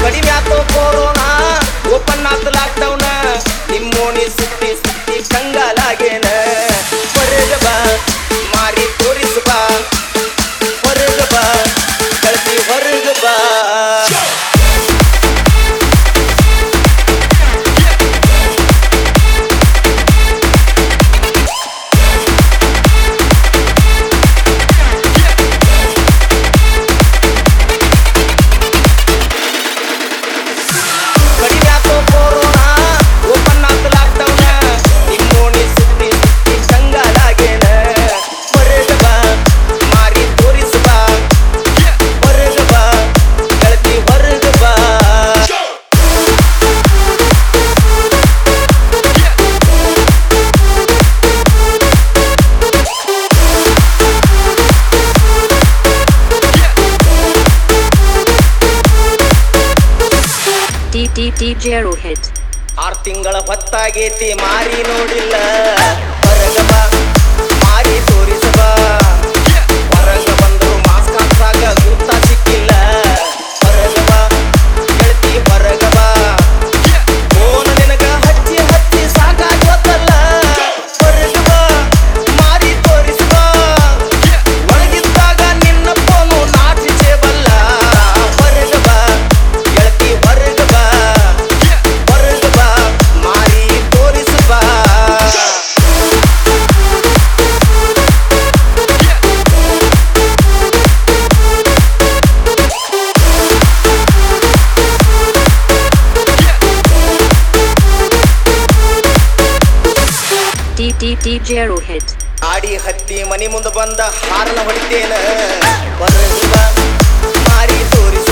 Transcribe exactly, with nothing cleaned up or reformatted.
ಕಡಿಮೆ ಆತೋ corona open ಆತ ಲಾಕ್ಡೌನ್ ನಿಮ್ಮೋಣಿ ಸುತ್ತಿ ಸುತ್ತಿ ಕಂಗಾಲಾಗೇನ ಹೊರಗ ಬಾ ಮಾರಿ ತೋರಿಸ ಬಾ ಹೊರಗ ಬಾ ಕಳತಿ ಹೊರಗ ಬಾ ಡಿ ಜೆ ರೋಹಿತ್ ಆರ್ ತಿಂಗಳ ಹೊತ್ತಾಗೇತಿ ಮಾರಿ ನೋಡಿಲ್ಲ ಹೊರಗ ಬಾ ಮಾರಿ ತೋರಿಸ ಬಾ ಹೊರಗ ಬಂದರು ಮಾಸ್ಕ್ ಹಾಕ್ಸಾಗ ಗುರ್ತ ಸಿಕ್ಕಿಲ್ಲ ಹೊರಗ ಬಾ ಗೆಳತಿ ಹೊರಗ ಬಾ ಫೋನ್ ನಿನಗ ಹಚ್ಚಿ ಹಚ್ಚಿ ಸಾಕಾಗೋತಲ್ಲ ಹೊರಗ ಬಾ ಮಾರಿ ತೋರಿಸ ಬಾ ಒಳಗಿದ್ದಾಗ ನಿನ್ನ ಫೋನು ನಾಟಿಸೇಬಲ್ಲ ಹೊರಗ ಬಾ ಗೆಳತಿ ಹೊರಗ ಬಾ ಹೊರಗ ಬಾ ಮಾರಿ ತೋರಿಸ ಬಾ ಡಿ ಜೆ ರೋಹಿತ್ ಆಡಿ ಹತ್ತಿ ಮನಿ ಮುಂದೆ ಬಂದ ಹಾರನ ಹೊಡಿತೇನ ಹೊರಗ ಬಾ ಮಾರಿ ತೋರಿಸ